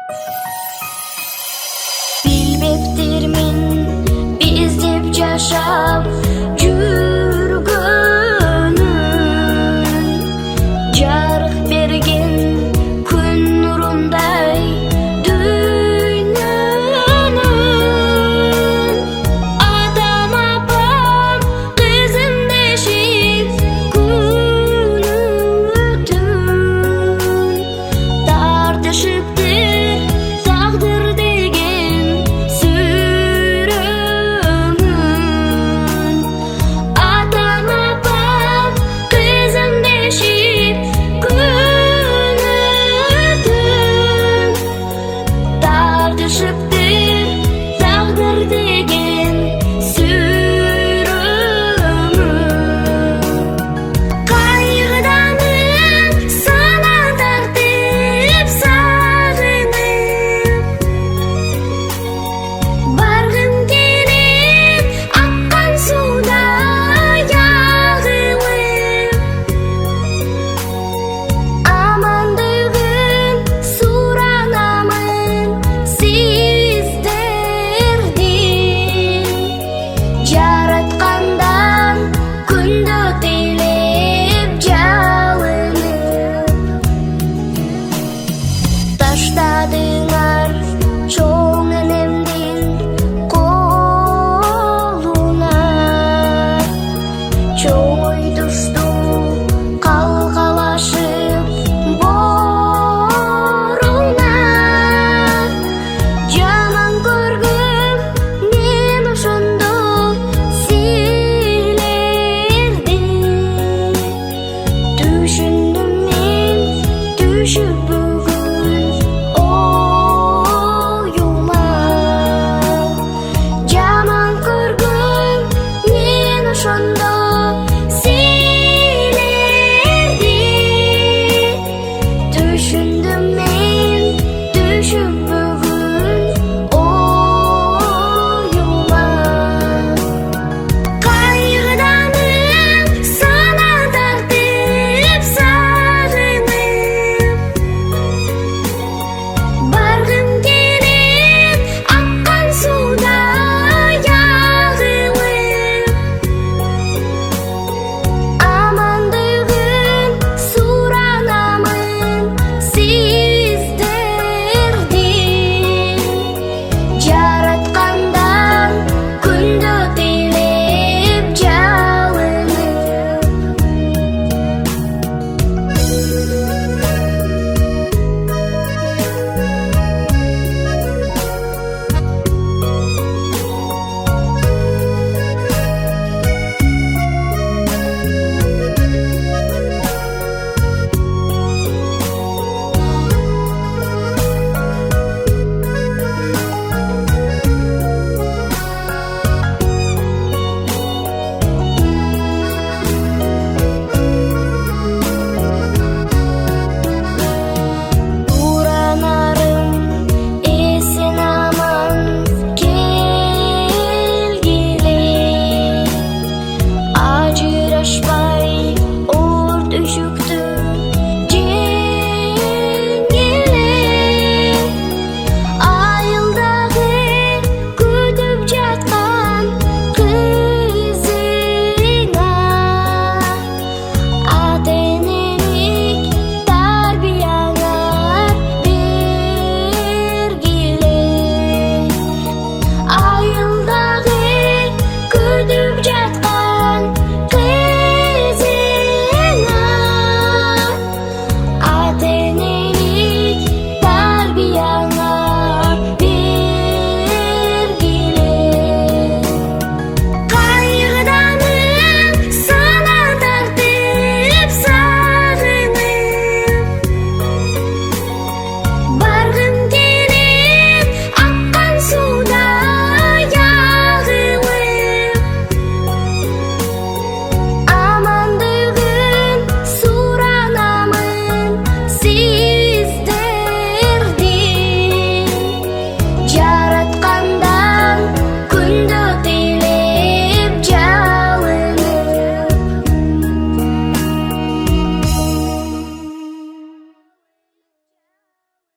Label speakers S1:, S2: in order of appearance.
S1: Bilbeptirmin biz dep jashap жүргөнүн, жарык берген күн нурундай дүйнөнүн. Атам апам кызым дешип күнү түн тартышыптыр тагдыр деген сүрөмүн. Атам апам кызым дешип күнү түн тартышыптыр тагдыр деген сүрөмүн. Кайгыданып сана тартып сагынып баргым келет аккан сууда ягылып. Амандыгын суранамын сиздердин, жараткандан күндө тилеп жалынып. Таштадыңар чоң энемдин колуна, чоң ой тушту калкалашып боруна. Жаман көргүм мен ошондо силерди, түшүндүм мен түшүп бүгүн оюма. Жаман көргүм мен ошондо силерди, түшүндүм мен түшүп